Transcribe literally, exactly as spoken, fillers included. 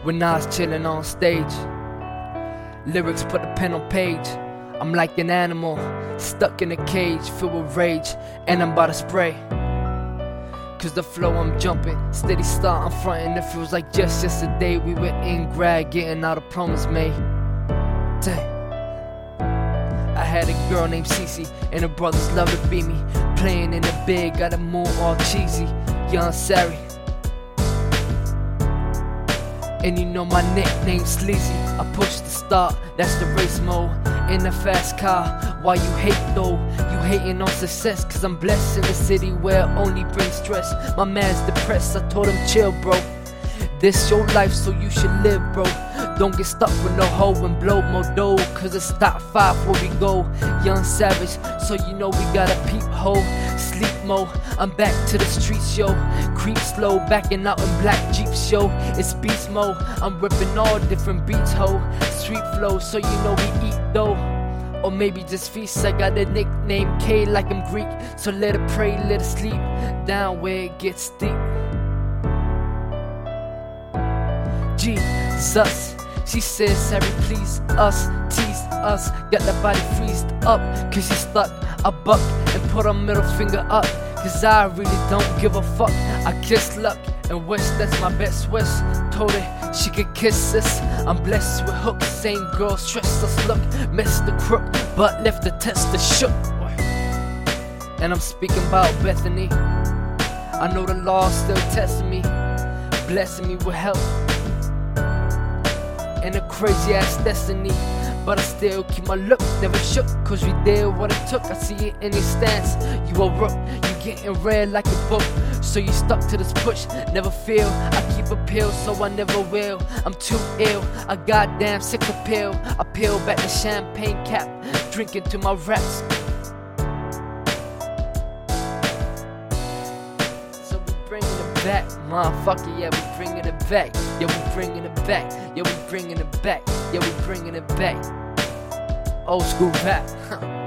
when I was chillin' on stage. Lyrics put the pen on page. I'm like an animal, stuck in a cage, filled with rage, and I'm about to spray. Cause the flow I'm jumping, steady start, I'm frontin'. It feels like just yesterday we were in grad, getting all the promos made. Dang. I had a girl named Cece, and her brothers love to beat me. Playing in the big, got a move all cheesy, young Sari. And you know my nickname Sleazy. I push the start, that's the race mode. In a fast car, why you hate though? You hating on success, cause I'm blessed in a city where it only brings stress. My man's depressed, I told him chill bro. This your life so you should live bro. Don't get stuck with no hoe and blow more dough, cause it's top five where we go. Young Savage, so you know we got a peep hole. Sleep mode, I'm back to the streets yo. Creep slow, backing out in black Jeeps yo. It's beast mode, I'm ripping all different beats ho. Street flow, so you know we eat though. Or maybe just feast, I got a nickname K like I'm Greek. So let it pray, let it sleep, down where it gets steep. Jesus, she says, Sari, please us, tease us. Got that body freezed up, cause she stuck. I buck and put her middle finger up, cause I really don't give a fuck. I kiss luck and wish that's my best wish. Told her she could kiss us. I'm blessed with hooks, same girl stressed us. Look, missed the crook, but left the test that shook. And I'm speaking about Bethany. I know the law still testing me, blessing me with help and a crazy ass destiny. But I still keep my look, never shook, cause we did what it took. I see it in your stance, you a rook, you getting red like a book. So you stuck to this push, never feel. I keep a pill, so I never will. I'm too ill, I goddamn sick of pill. I peel back the champagne cap, drinking to my raps. So we bringing it back, motherfucker, yeah, we bringing it back. Yeah, we bringing it back. Yeah, we bringing it back. Yeah, we bringing it back. Old school rap.